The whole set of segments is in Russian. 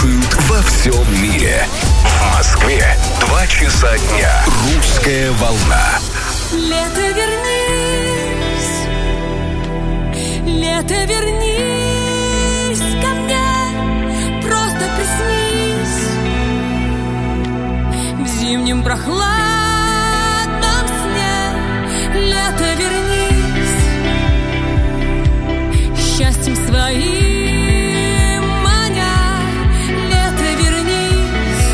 слушают во всем мире. В Москве 2 часа дня. Русская волна. Лето, вернись, лето, вернись ко мне, просто приснись в зимнем прохладном сне. Лето, вернись, счастьем своим маня. Лето, вернись,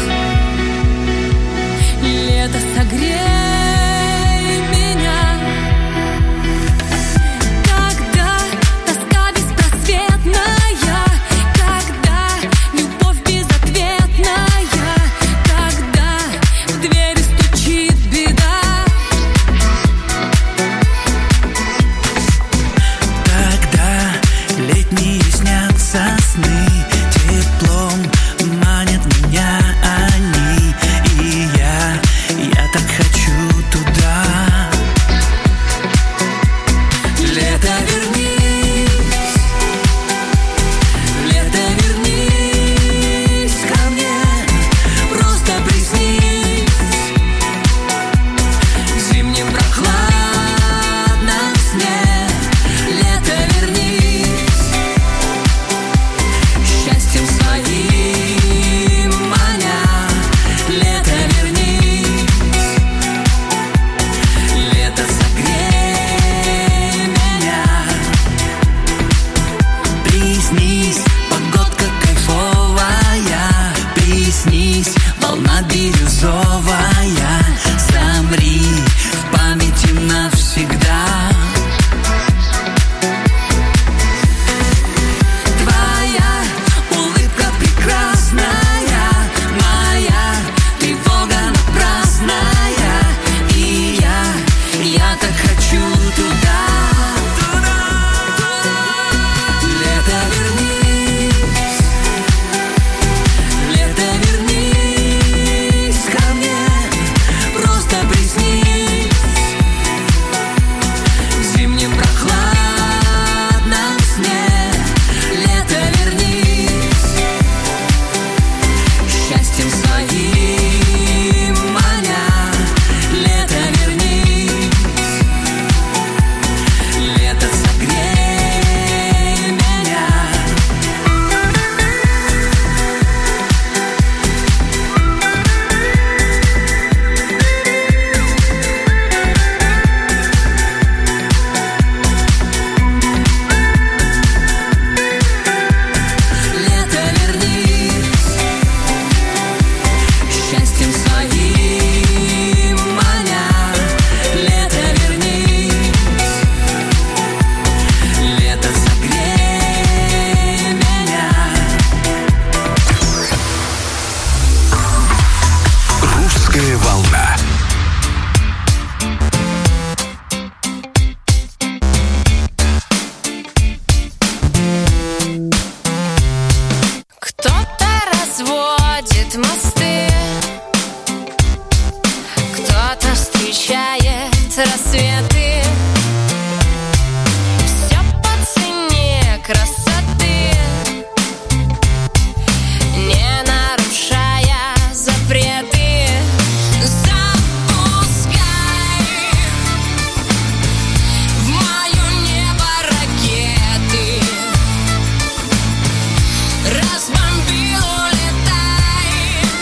лето, согрей.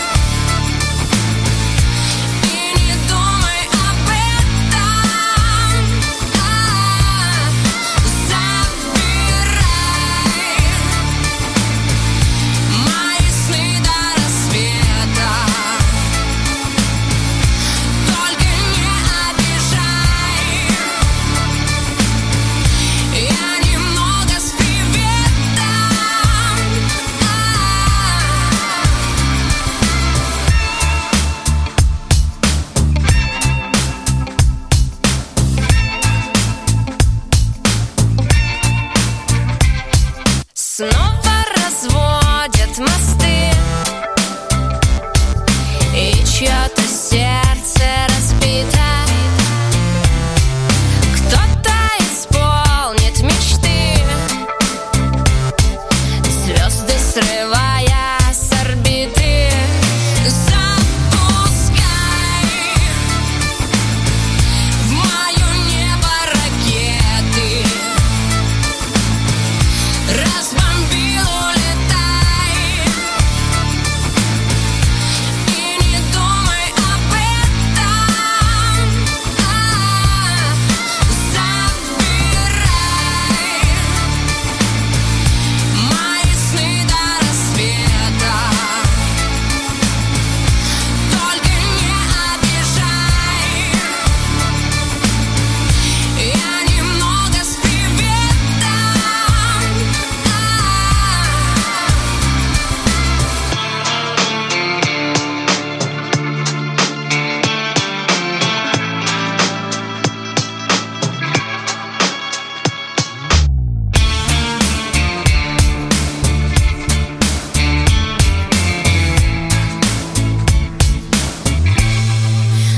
И не думай об этом.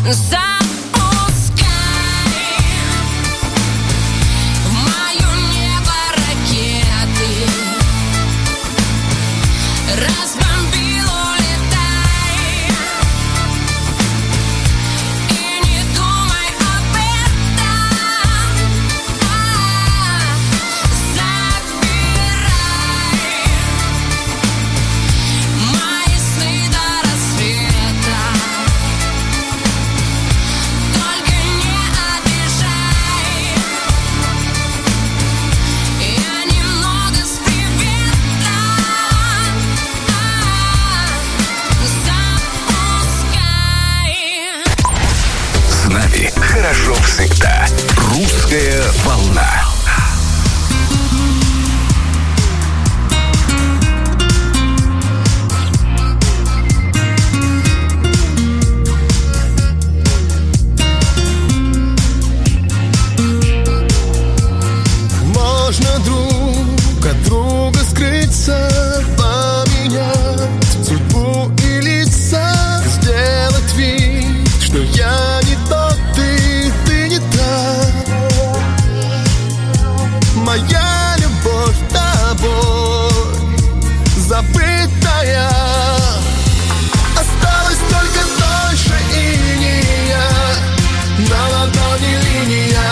Хорошо всегда. Русская волна. Можно друг от друга скрыться, поменять судьбу и лица, сделать вид, что я не тот, ты не та. Моя любовь тобой забытая, осталось только дольше иния, на ладони линия.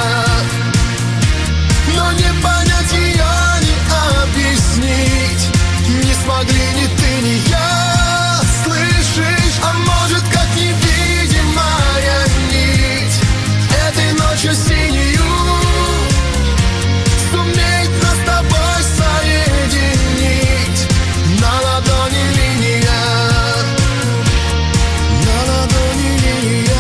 Но не понять ее, не объяснить не смогли ни ты, ни я. Слышишь, а может, как невидимая нить этой ночью синюю сумеет нас с тобой соединить. На ладони линия, на ладони линия.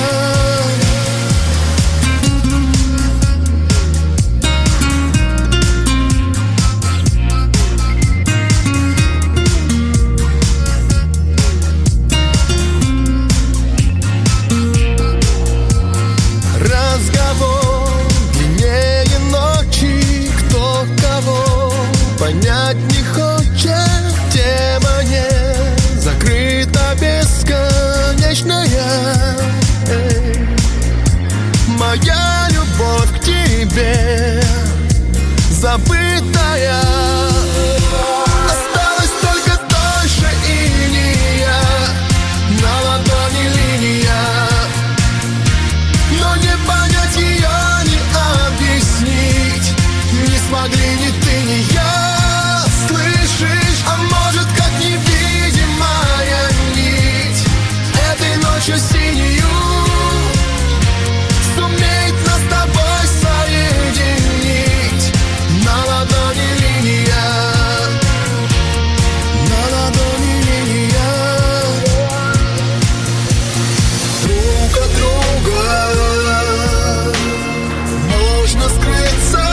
Разговор длиннее ночи, кто кого понять не хочет. Тема не закрыта, бесконечная. Моя любовь к тебе забытая, осталось только дольше иния, на ладони линия. Но не понять ее, не объяснить не смогли ни ты, ни я. Слышишь, а может, как невидимая нить этой ночью синюю сумеет нас с тобой соединить. На ладони линия, на ладони линия. Друг от друга можно скрыться,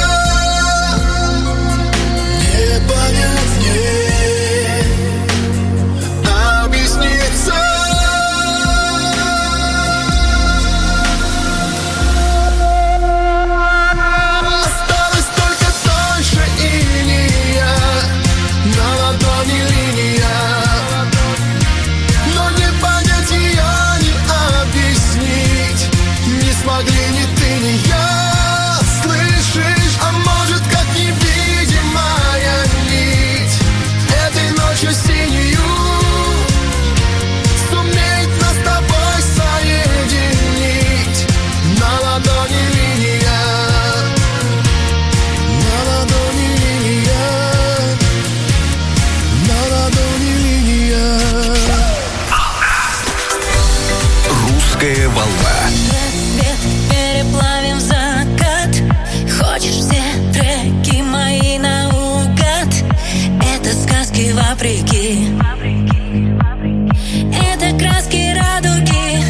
не понять, не объясниться. Осталось только дольше иния, на ладони линия. Но не понять ее, не объяснить не смогли ни ты, ни я. Слышишь, а может, как невидимая нить этой ночью синюю сумеет нас с тобой соединить. На ладони линия, на ладони линия, на ладони линия. Русская волна. Рассвет переплавим в закат. Хочешь все треки мои наугад? Это сказки вопреки. Это краски радуги.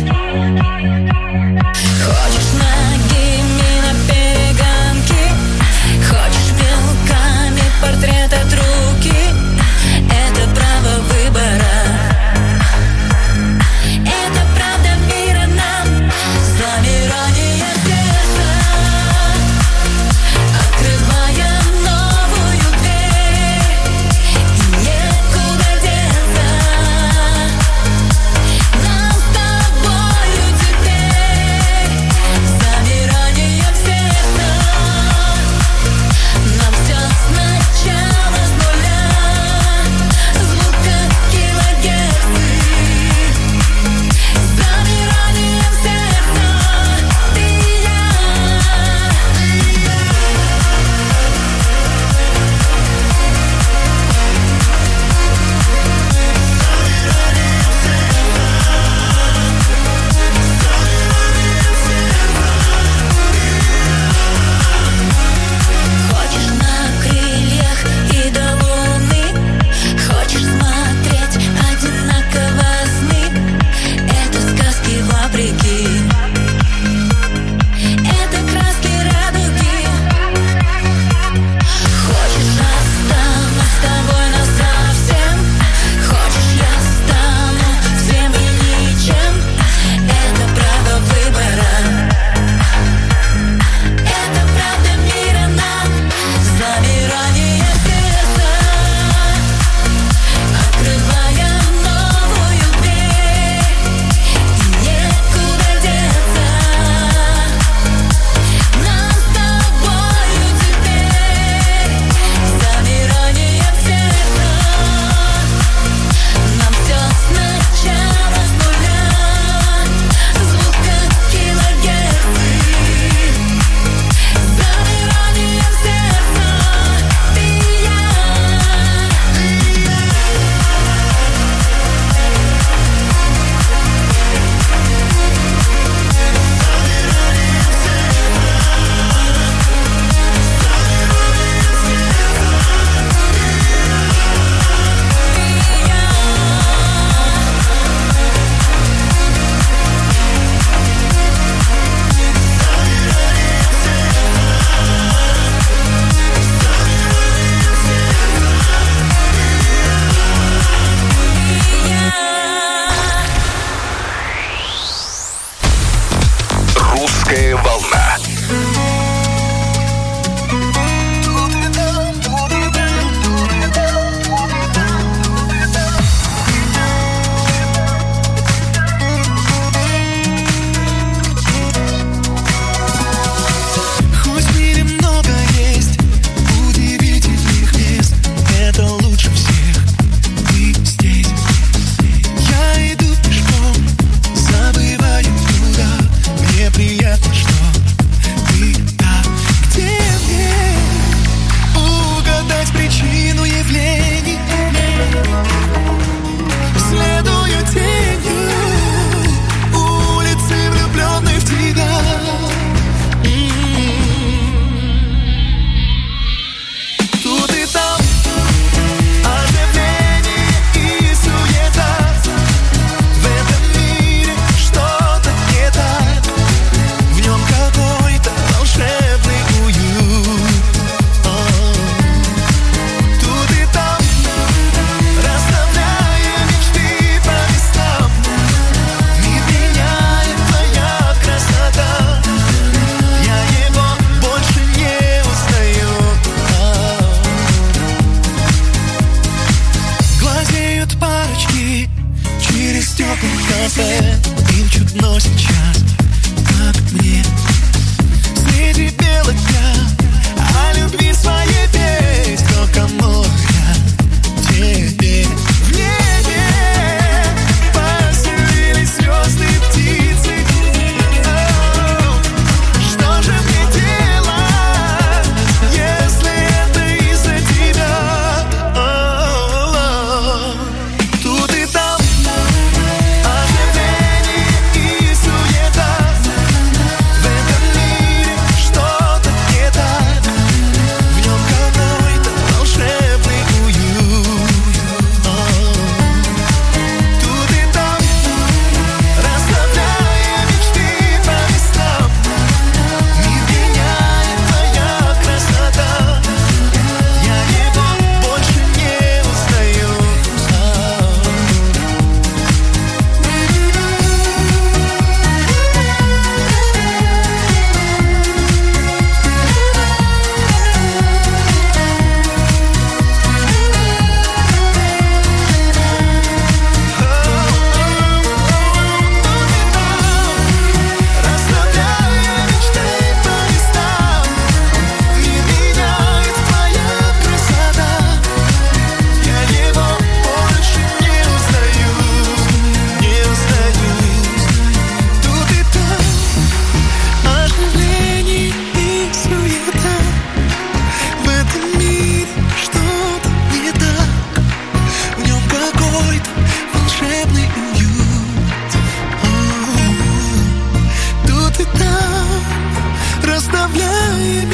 Хочешь ногими на перегонки? Хочешь мелками портрет от руки? Это право выбора. Это правда мира нам, замирание сердца, открывая новую дверь. И некуда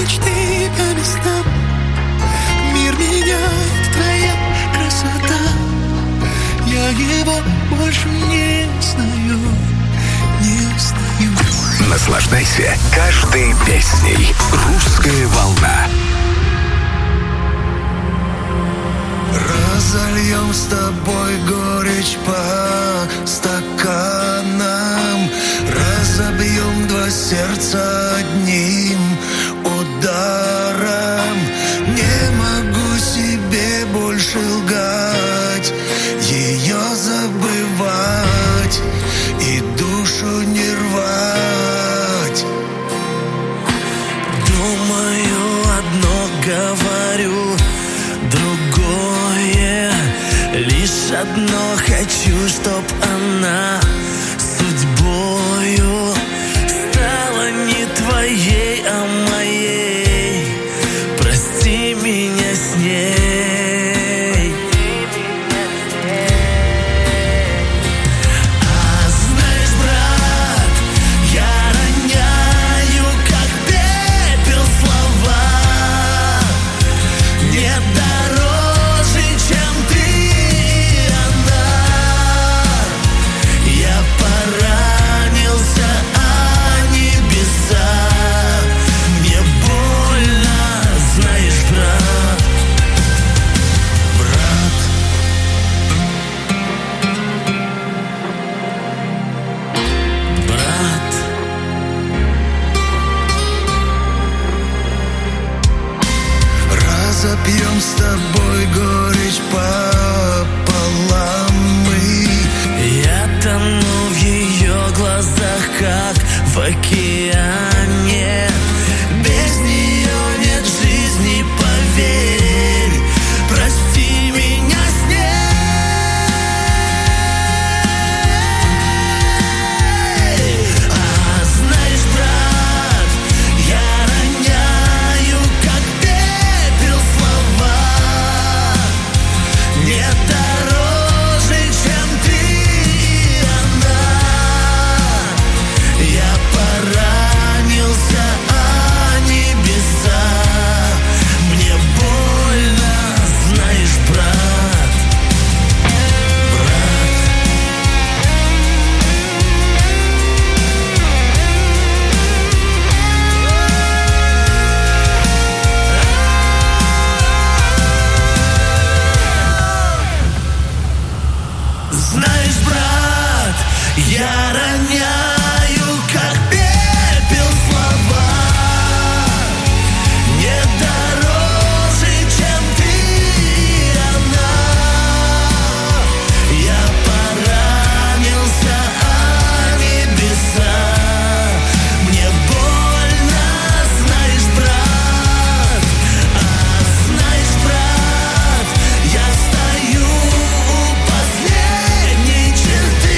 мечты по местам. Мир меняет твоя красота. Я его больше не знаю, не знаю. Наслаждайся каждой песней. «Русская волна». Разольем с тобой горечь по стаканам. Разобьем два сердца одним ударом. Не могу себе больше лгать, ее забывать и душу не рвать. Думаю одно, говорю другое. Лишь одно хочу, чтоб она судьбою стала не твоей, а моей. Прости меня с ней. А знаешь, брат, я роняю, как пепел, слова. Нет дороже, чем ты и она. Я поранился о небеса. Мне больно, знаешь, брат. Брат. Брат. Разопьем с тобой горечь пополам мы. Я тону в ее глазах, как в океане. Без нее нет жизни, поверь. Прости меня с ней. А знаешь, брат, я роняю, как пепел, слова. Нет дороже, чем ты и она. Я поранился о небеса. Мне больно, знаешь, брат. Брат. Знаешь, брат, я роняю, как пепел, слова. Нет дороже, чем ты и она. Я поранился о небеса. Мне больно, знаешь, брат. А знаешь, брат, я стою у последней черты.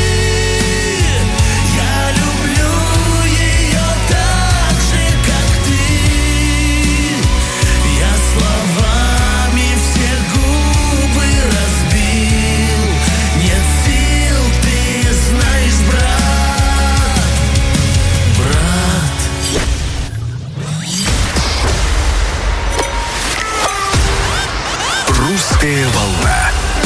Я люблю ее так же, как ты. Я словами все губы разбил. Нет сил, ты знаешь, брат. Брат. «Русская волна».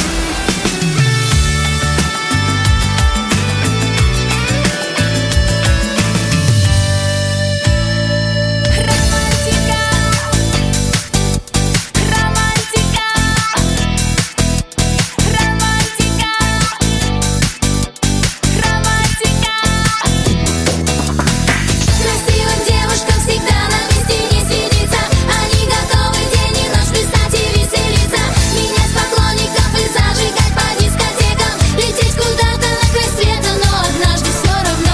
Красивым девушкам всегда на месте не сидится. Они готовы день и ночь плясать и веселиться. Менять поклонников и зажигать по дискотекам. Лететь куда-то на край света, но однажды все равно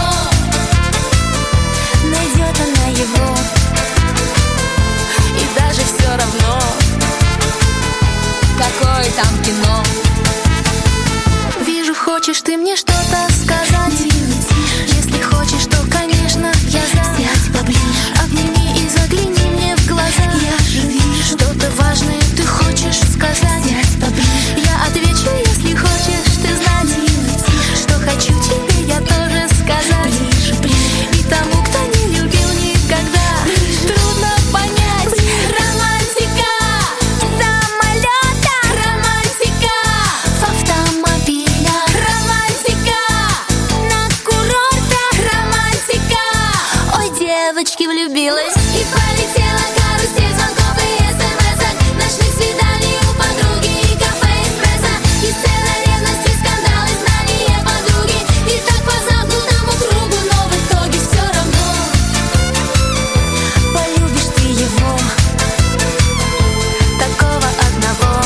найдет она его. И даже все равно, какое там кино. Вижу, хочешь ты мне что-то сказать. Если хочешь, то, конечно, я за. Обними и загляни мне в глаза. Что-то важное ты хочешь сказать. Я отвечу, если хочешь ты знать. Что хочу тебе я тоже сказать. И тому, кто не любил никогда, трудно понять. девочки влюбилась. И полетела карусель звонков и смс-ок. Ночных свиданий у подруги и кафе эспрессо. И сцена ревности, скандалы, знания подруги. И так по замкнутому кругу, но в итоге все равно полюбишь ты его, такого одного,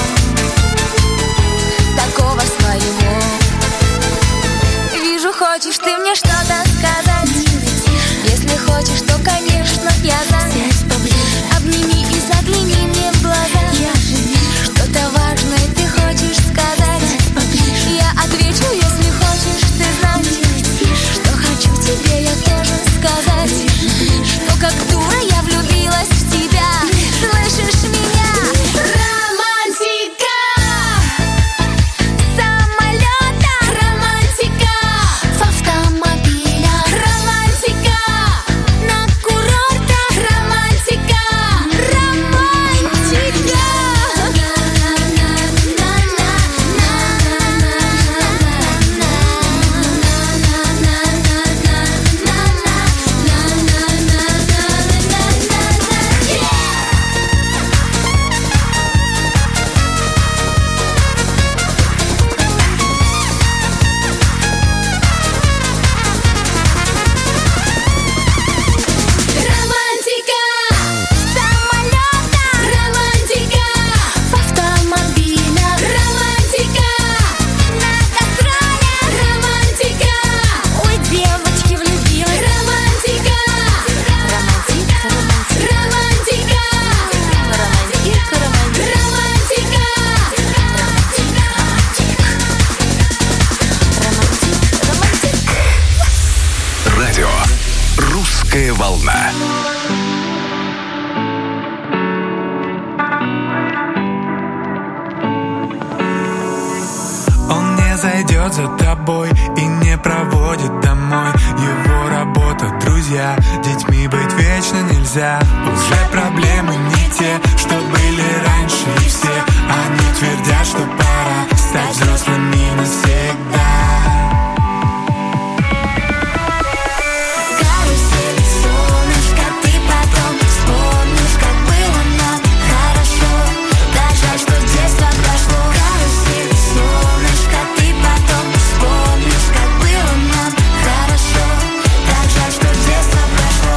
такого своего. Вижу, хочешь ты мне что-то сказать. Если хочешь, то, конечно, я за. Обними и загляни мне в глаза. Что-то важное ты хочешь сказать. Я отвечу, если хочешь ты знать. Что хочу тебе я тоже сказать. Что как дура я влюбилась в тебя. Слышишь меня? Романтика самолета, романтика в автомобилях, романтика на курортах, романтика, романтика. Романтика самолета, романтика в автомобилях, романтика на гастролях, романтика. Ой, девочки влюбилась. Романтика, романтика, романтика, романтика, романтика, романтика. Радио «Русская волна». Он не зайдет за тобой и не проводит домой. Его работа, друзья, детьми быть вечно нельзя. Уже проблемы не те, что были раньше, и все они твердят, что пора стать взрослыми навсегда. Карусель, солнышко, ты потом вспомнишь, как было нам хорошо. Так жаль, что детство прошло. Карусель, солнышко, ты потом вспомнишь, как было нам хорошо. Так жаль, что детство прошло.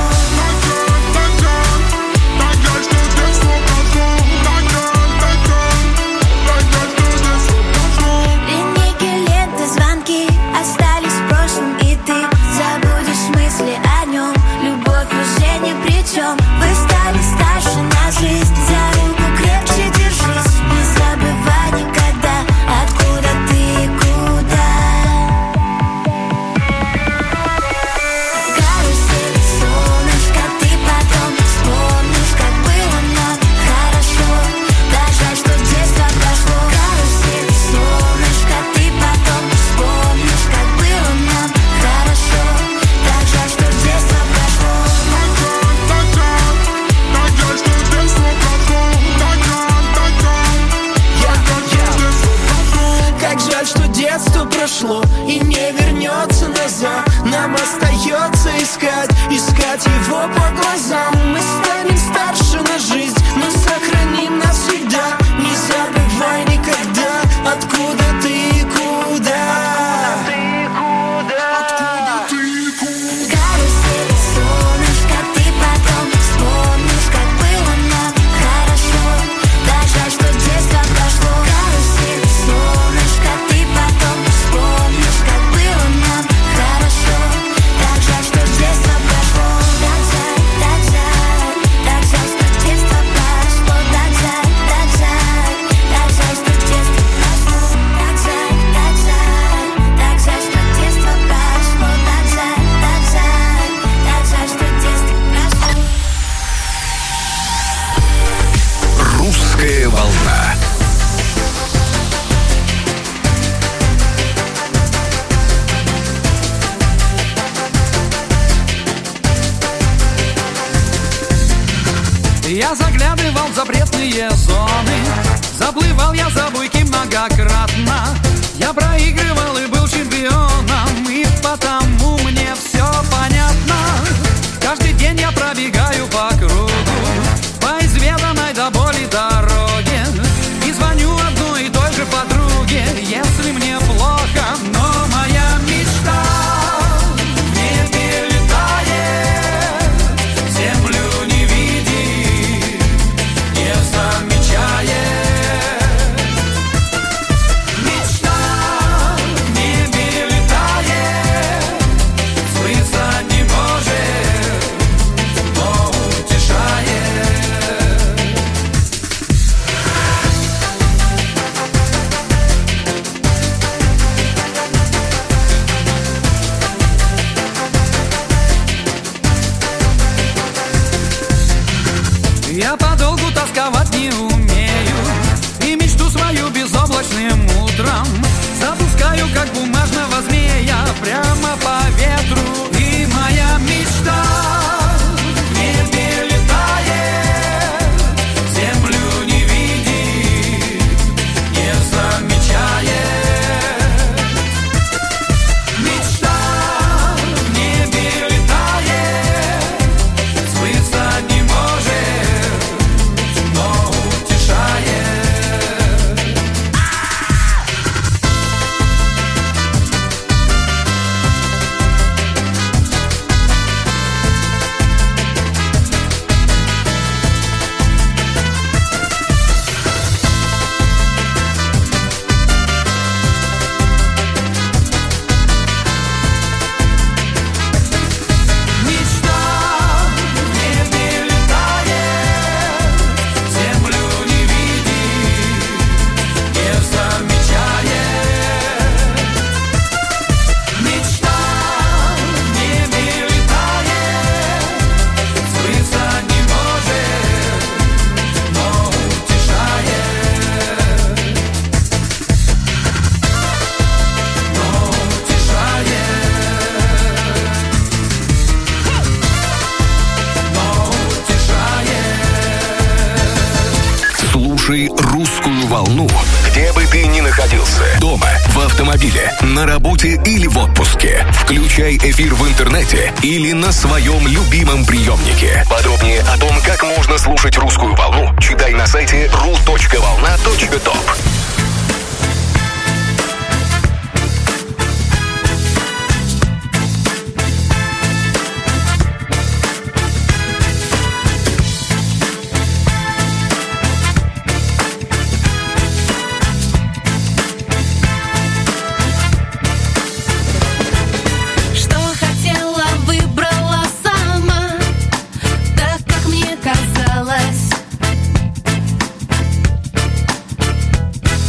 Линейки, ленты, звонки остались в прошлом, и ты забудешь мысли о нем. Любовь уже ни при чем. Вы стали старше на жизнь. За руку крепче держись. Не забывай никогда, откуда ты и куда. Карусель, солнышко, ты потом вспомнишь, как было нам хорошо. Так жаль, что детство прошло. Карусель, солнышко, ты потом вспомнишь, как было нам хорошо. Так жаль, что детство прошло. Как жаль, что детство прошло и не вернется назад. Нам остается искать его по глазам. Мы станем старше на жизнь, но сохраним навсегда. Не забывай никогда, откуда ты и куда. Карусель, солнышко, ты потом вспомнишь, как было нам хорошо. Так жаль, что детство прошло. Карусель, солнышко, ты потом вспомнишь, как было нам хорошо. Так жаль, что детство прошло. Так жаль, так жаль, так жаль, что детство прошло. Так жаль, так жаль, так жаль, что детство прошло. Так жаль, так жаль, так жаль, что детство прошло. Так жаль, так жаль, так жаль, что детство прошло. «Русская волна». Я заглядывал в запретные зоны, заплывал я за буйки многократно. Я проигрывал и был чемпионом, и потому мне все понятно. Каждый день день я пробегаю по кругу по изведанной до боли дороге и звоню одной и той же подруге, если мне плохо, но моя мечта не перелетает, землю не видит, не замечает. Мечта не перелетает, слышать не может, но утешает. Я подолгу тосковать не умею, и мечту свою безоблачным утром запускаю, как бумажного змея, прямо по ветру. И моя мечта не перелетает, землю не видит, не замечает. Мечта не перелетает, слышать не может, но утешает. Мечта не перелетает, землю не видит, не замечает. Мечта не перелетает, слышать не может, но утешает. Но утешает. Слушай «Русскую волну», где бы ты ни находился. Дома, в автомобиле, на работе или в отпуске. Включай эфир в интернете или на своем любимом приемнике. Подробнее о том, как можно слушать «Русскую волну», читай на сайте ru.volna.top. Что хотела, выбрала сама, так как мне казалось.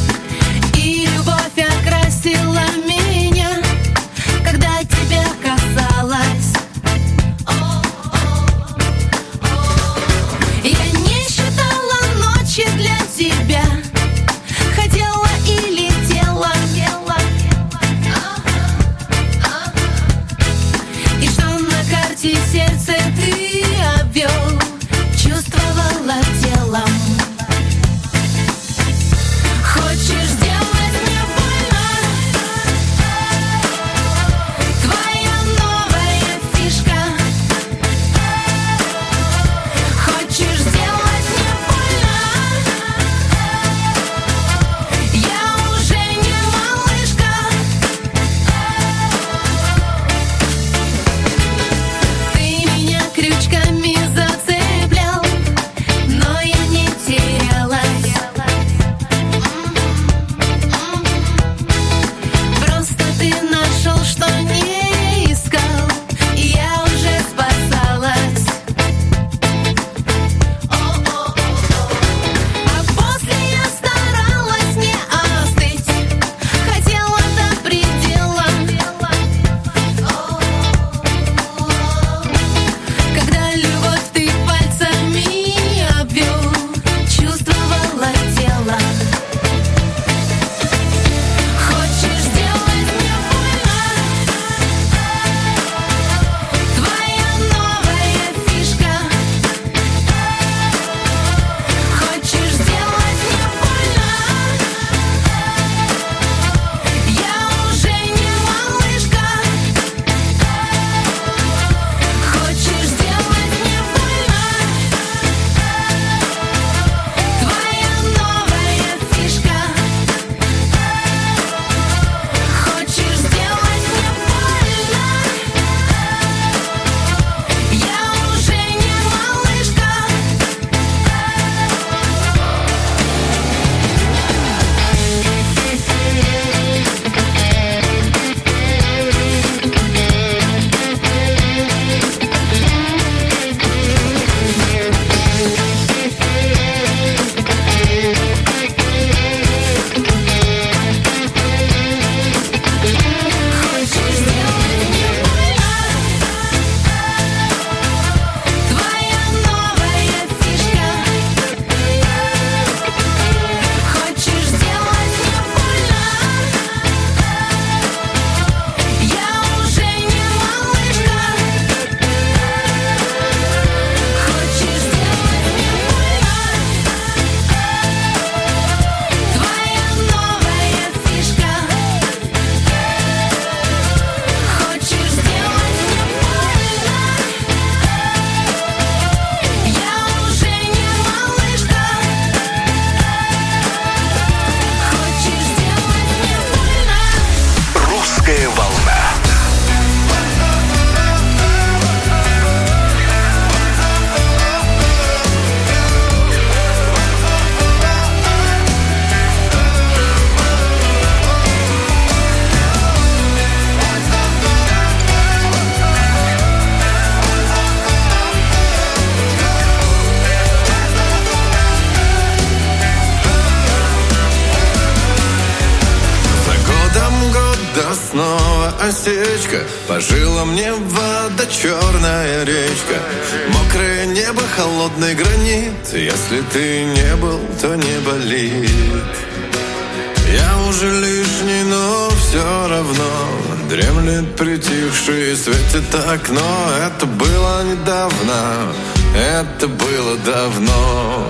осечка, по жилам мне вода, черная речка. Мокрое небо, холодный гранит. Если ты не был, то не болит. Я уже лишний, но все равно дремлет притихший, светит окно. Это было недавно, это было давно.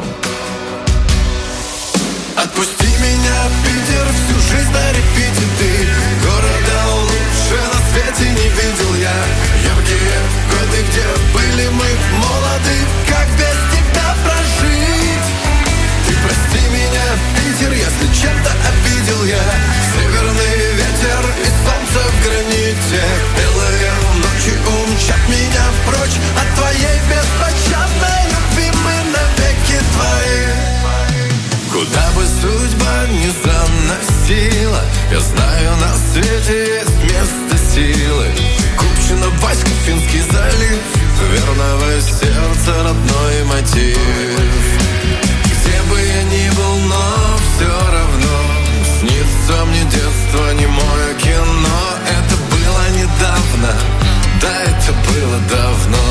Отпусти меня, Питер, всю жизнь на репите ты. Города лучше на свете не видел я. Яркие годы, где были мы молоды, как без тебя прожить? Ты прости меня, Питер, если чем-то обидел я. Северный ветер и солнце в граните. Белые ночи умчат меня прочь от твоей беспощадной любви. Мы навеки твои. Куда бы судьба ни заносила, я знаю, на свете есть место силы. Купчино, Васька, Финский залив, верного сердца родной мотив. Где бы я ни был, но все равно снится мне детство, немое кино. Это было недавно, да, это было давно.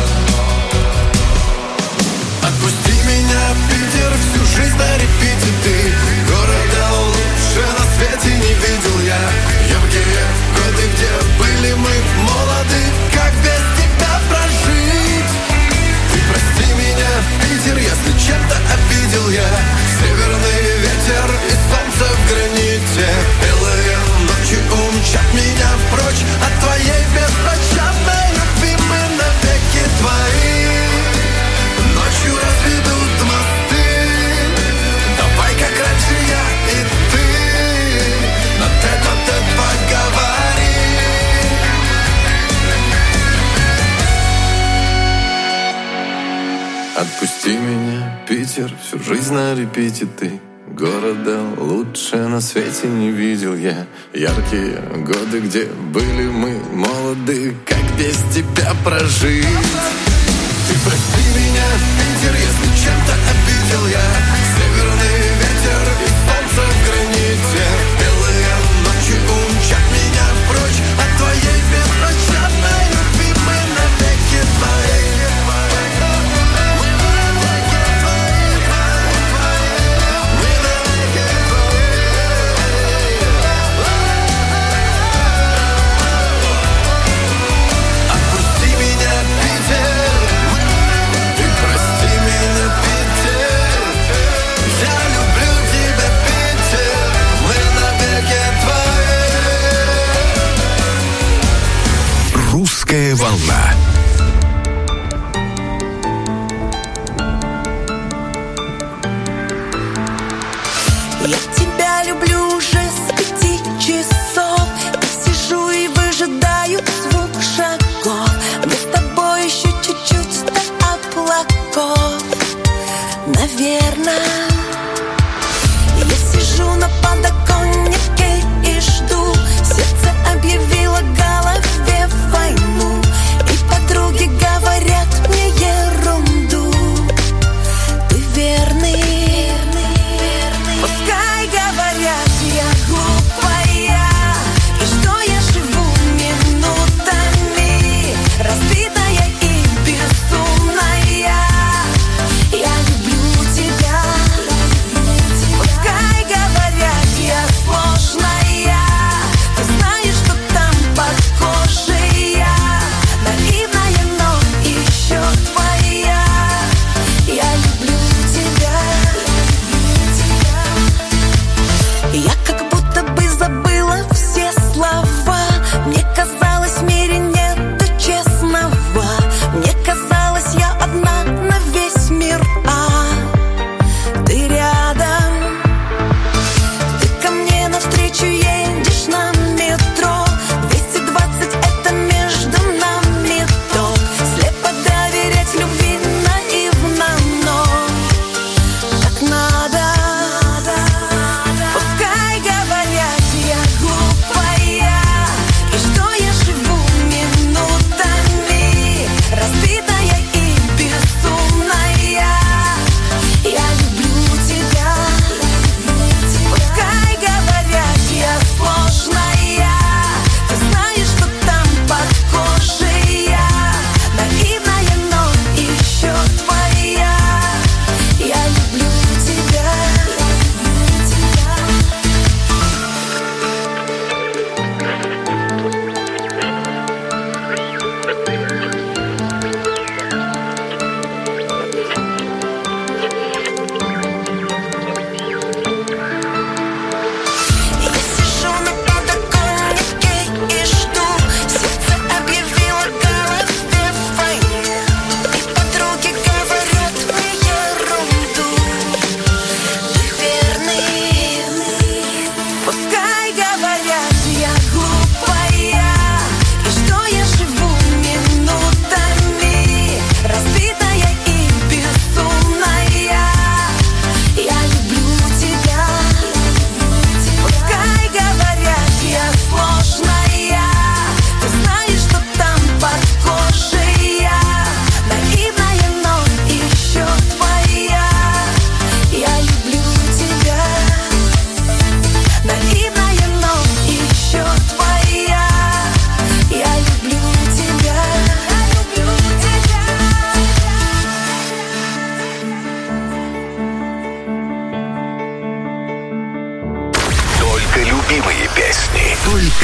Отпусти меня, Питер, всю жизнь на репите ты. Города лучше на свете не видел я. Яркие годы, где были мы молоды, как без тебя прожить? Ты прости меня, Питер, если чем-то обидел я. Северный ветер и солнце в граните. Белые ночи умчат меня прочь от твоей беспощадной любви. Мы навеки твои. Ночью разведут мосты. Давай, как раньше, я и ты на тет-а-тет поговорим. Отпусти меня, Питер, всю жизнь на репите ты. Города лучше на свете не видел я. Яркие годы, где были мы молоды, как без тебя прожить? Ты прости меня, Питер, если чем-то обидел я. Северный ветер и солнце в граните. Белые ночи умчат меня прочь от твоей беспощадной любви. Мы навеки твои.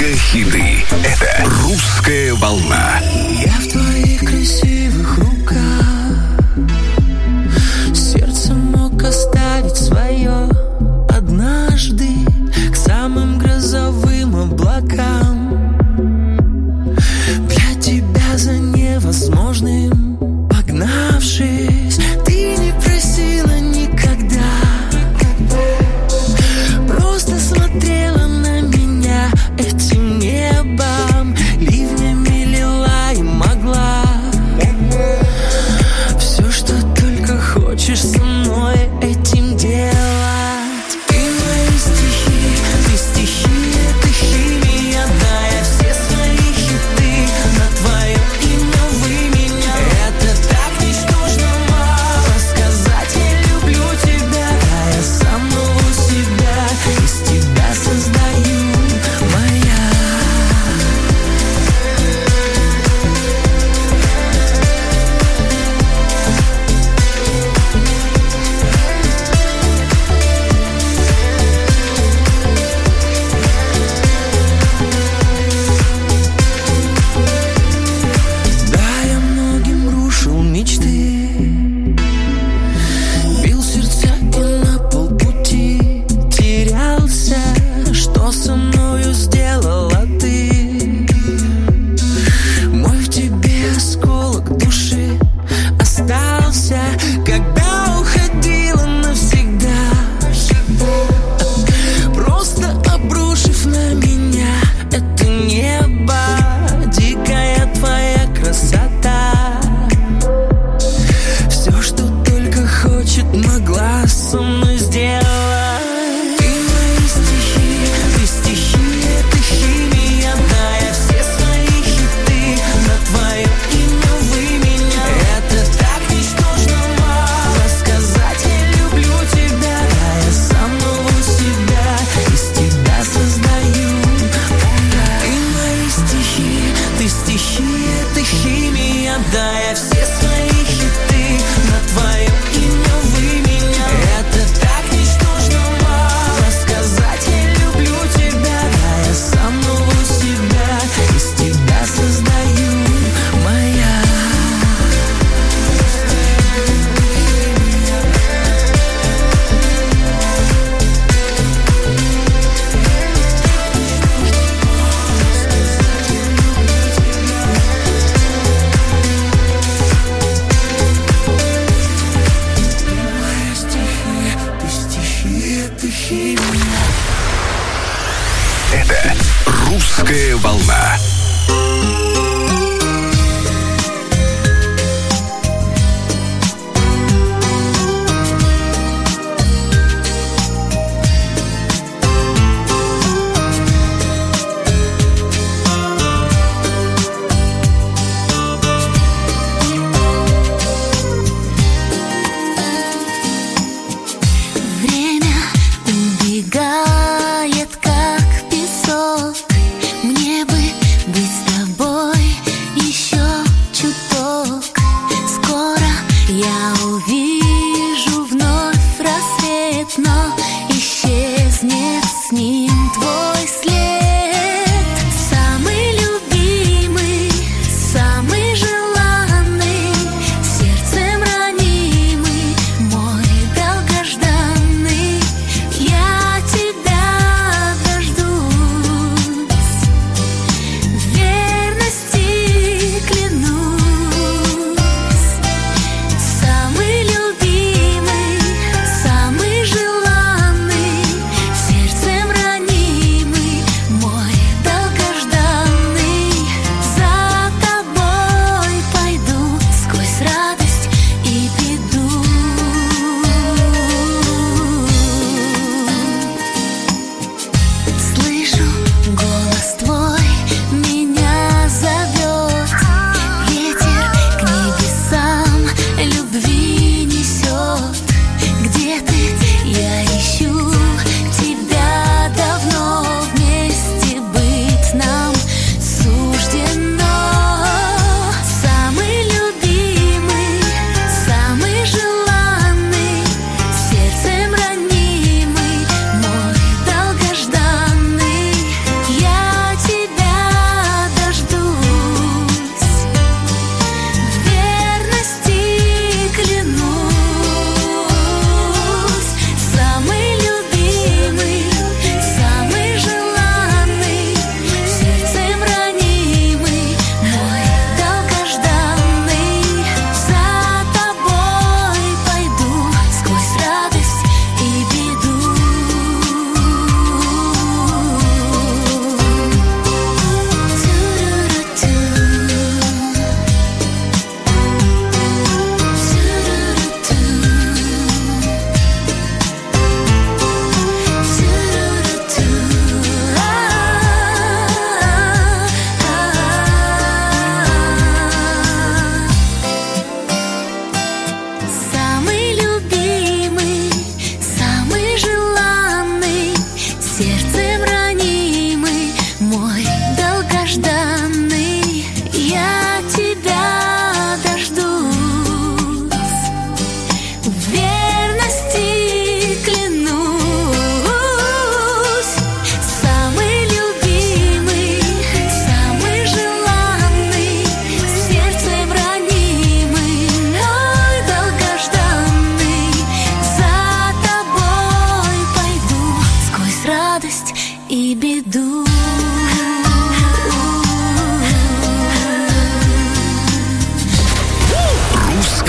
Мегахиты. Это «Русская волна». Я в твоих красивых руках. Сердце мог оставить свое однажды к самым грозовым облакам. Для тебя за невозможным погнавшись, ты не просила никогда, просто смотрела на меня этим небом, ливнями лила и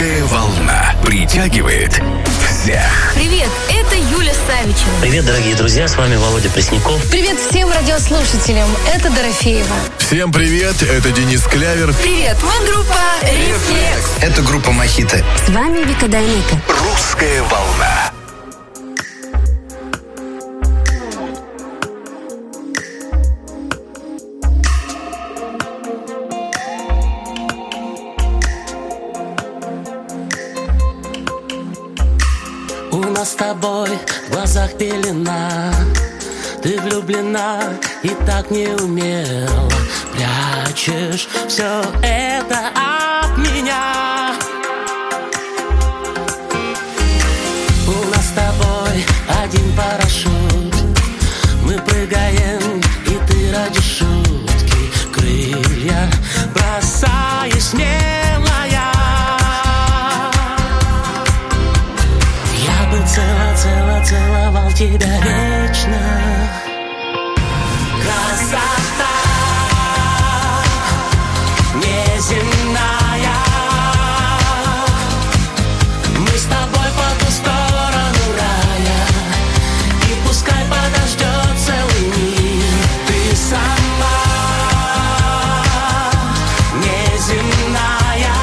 Русская волна притягивает всех. Привет, это Юля Савичева. Привет, дорогие друзья, с вами Володя Пресняков. Привет всем радиослушателям, это Дорофеева. Всем привет, это Денис Клявер. Привет, мы группа «Рефлекс». Это группа «Мохито». С вами Вика Дайнека. Русская волна. У нас с тобой в глазах пелена. Ты влюблена и так неумело прячешь все это от меня. У нас с тобой один парашют. Мы прыгаем, и ты ради шутки крылья бросаешь смелая. Я бы целовал тебя вечно. Красота неземная. Мы с тобой по ту сторону рая. И пускай подождет целый мир. Ты сама неземная.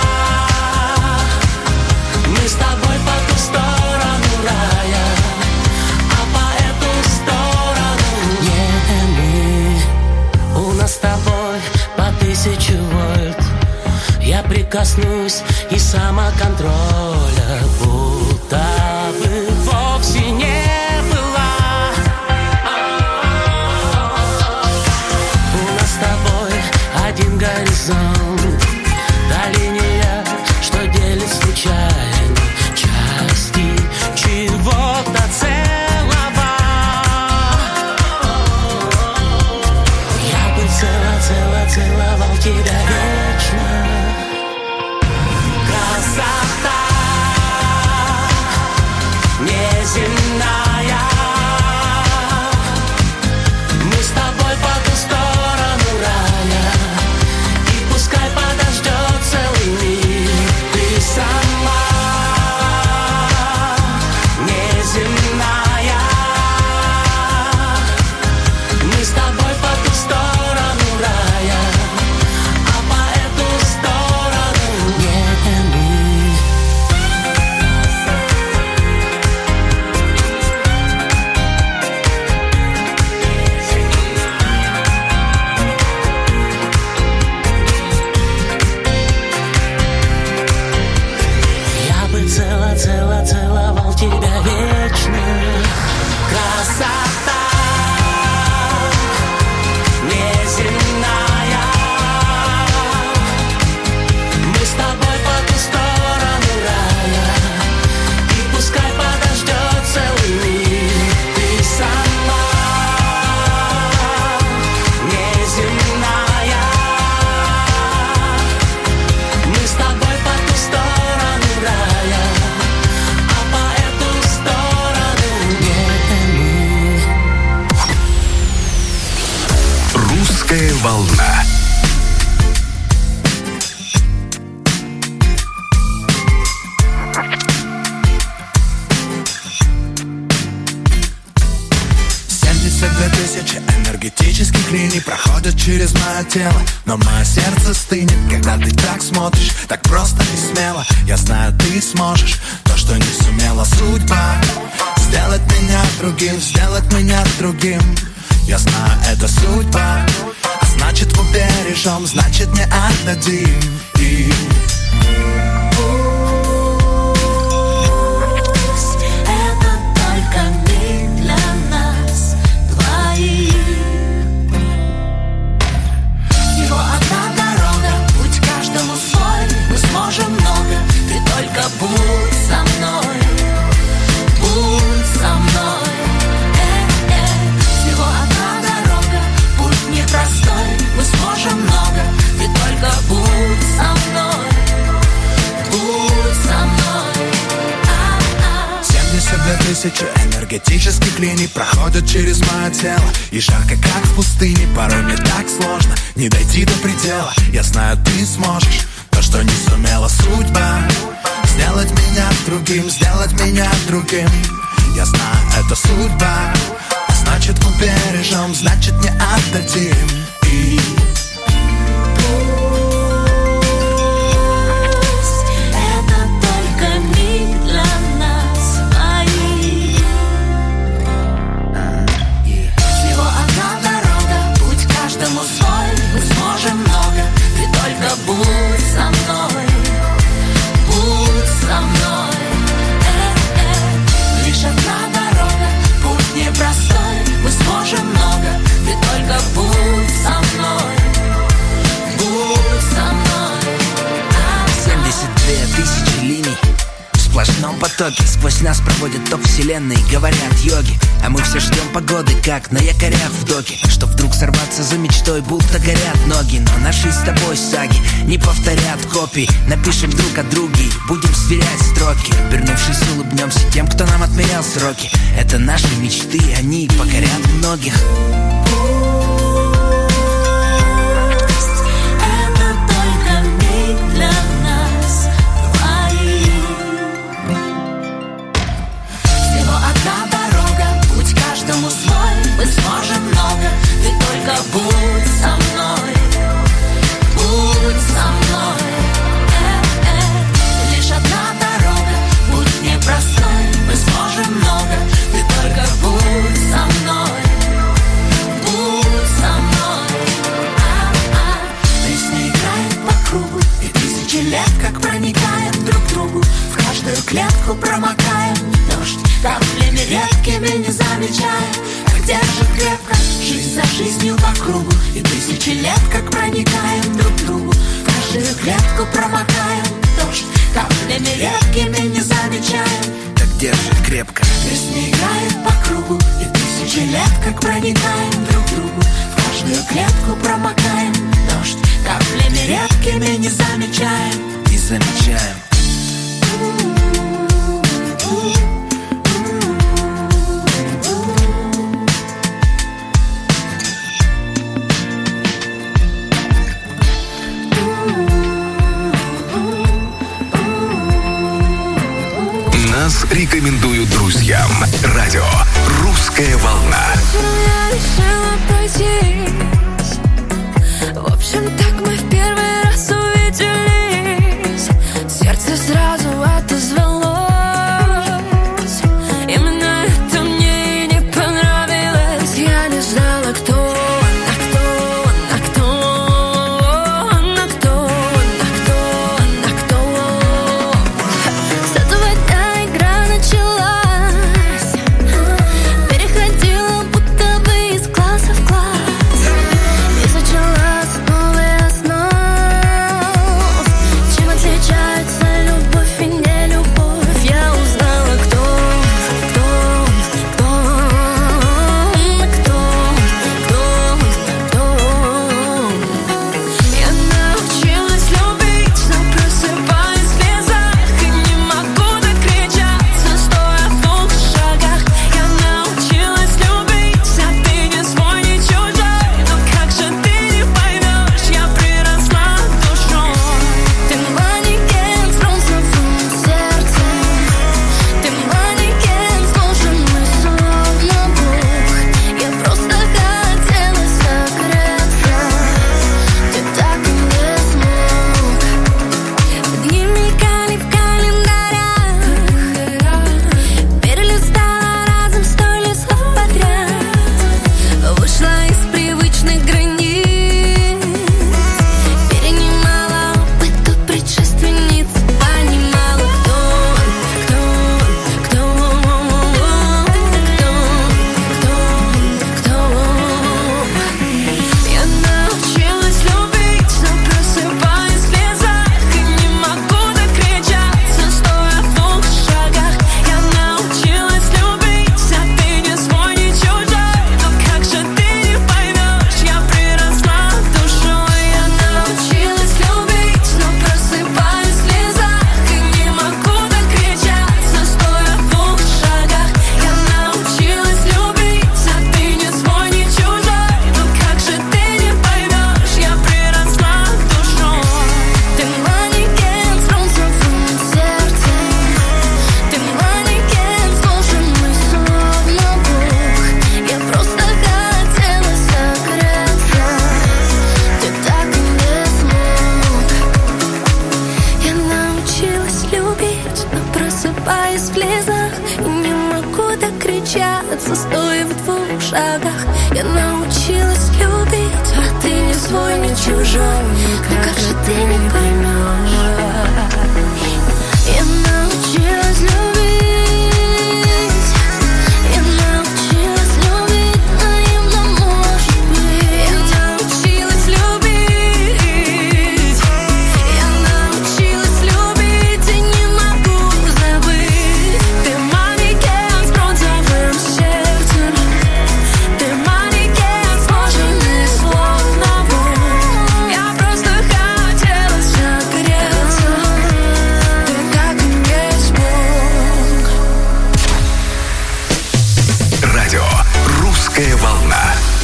Мы с тобой по ту сторону рая. А по эту сторону не мы. У нас с тобой по 1000 вольт. Я прикоснусь и самоконтроля будто бы вовсе не было. У нас с тобой один горизонт. Та линия, что делит случайно части чего-то целого. Я бы целовал тебя вечно. Красота неземная. Мы с тобой по ту сторону рая. И пускай подождет целый мир. Ты сама неземная. Мы с тобой по ту сторону рая. А по эту сторону не мы. Я бы целовал тебя вечно. Красота неземная. Мы с тобой по ту сторону рая. И пускай подождет целый мир. Ты сама неземная. Мы с тобой по ту сторону рая. А по эту сторону не мы. Русская волна. Энергетических линий проходят через мое тело, но мое сердце стынет, когда ты так смотришь, так просто и смело. Я знаю, ты сможешь то, что не сумела судьба. Сделать меня другим. Я знаю, это судьба. А значит, убережем, значит, не отдадим. И Это только миг для нас двоих. Всего одна дорога, путь каждому свой. Мы сможем много, ты только будь со мной. Будь со мной. Всего одна дорога, путь непростой. Мы сможем много, ты только будь со мной. Будь со мной. 72 тысячи энергетических линий проходят через мое тело. И жарко, как в пустыне, порой мне так сложно не дойти до предела. Я знаю, ты сможешь то, что не сумела судьба. другим, сделать меня другим. Я знаю, это судьба, а значит убережем, значит не отдадим. И будь со мной, будь со мной. Лишь одна дорога, путь непростой. Мы сможем много, ты только будь со мной, будь со мной. 72 тысячи линий в сплошном потоке. Сквозь нас проводят топ вселенной, говорят йоги. А мы все ждем погоды, как на якорях в доке. Что вдруг сорваться за мечтой, будто горят ноги. Но наши с тобой саги не повторят копий. Напишем друг о друге, будем сверять строки. Обернувшись, улыбнемся тем, кто нам отмерял сроки. Это наши мечты, они покорят многих. Это только миг для нас двоих. Всего одна дорога, путь каждому свой. Мы сможем много, ты только будь со мной, будь со мной. Лишь одна дорога, путь непростой. Мы сможем много, ты только будь со мной, будь со мной. Песня играет по кругу, и тысячи лет как проникаем друг к другу. В каждую клетку промокаем дождь, каплями редкими не замечая. Как держит крепко жизнь за жизнью по кругу, и тысячи лет как проникаем друг к другу. В каждую клетку промокаем дождь, каплями редкими не замечая. Так держит крепко. Песня играет по кругу, и тысячи лет как проникаем друг к другу. В каждую клетку промокаем дождь, каплями редкими не замечаем. Не замечаем. Нас рекомендуют друзьям. Радио «Русская волна». Я решила пройтись. В общем, так мы в первый раз увиделись. Сердце сразу отозвалось. Именно это мне и не понравилось. Я не знала, кто она, кто она, кто она, кто она, кто она, кто. С этого дня игра началась. Переходила будто бы из класса в класс. И зачала с новой основ. Чем отличается любовь и не любовь? остаться, стоя в 2 шагах. Я научилась любить, а ты не свой, не чужой. Но как же ты не поймешь? Я научилась любить, я научилась любить, наивно, может быть. Я научилась любить, я научилась любить и не могу забыть. Ты манекен с бронзовым сердцем, ты манекен, сложенный словно вон. Я просто хотела согреться, ты как и есть Бог. Радио «Русская волна».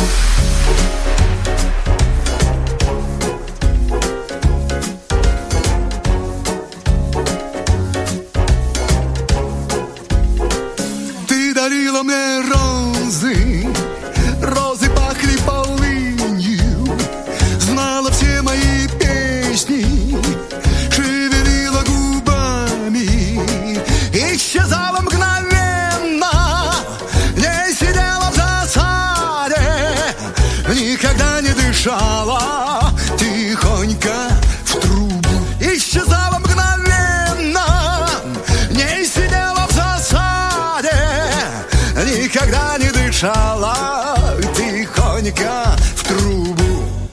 Ты дарила мне розы, розы пахли полынью, знала все мои песни, шевелила губами, исчезала мгновенно, не сидела в засаде, никогда не дышала тихонько в трубу. Исчезала мгновенно, не сидела в засаде, никогда не дышала тихонько в трубу.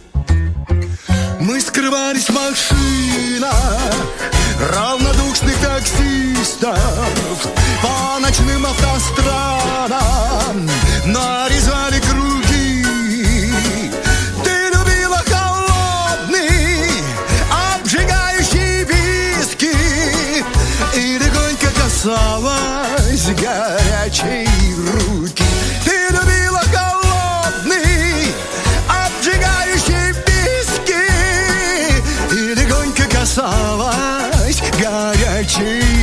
Мы скрывались в машинах равнодушных таксистов, по ночным автострадам нарезали круги. Ты любила холодный, обжигающий виски и легонько касалась горячей руки. Ты любила холодный, обжигающий виски и легонько касалась горячей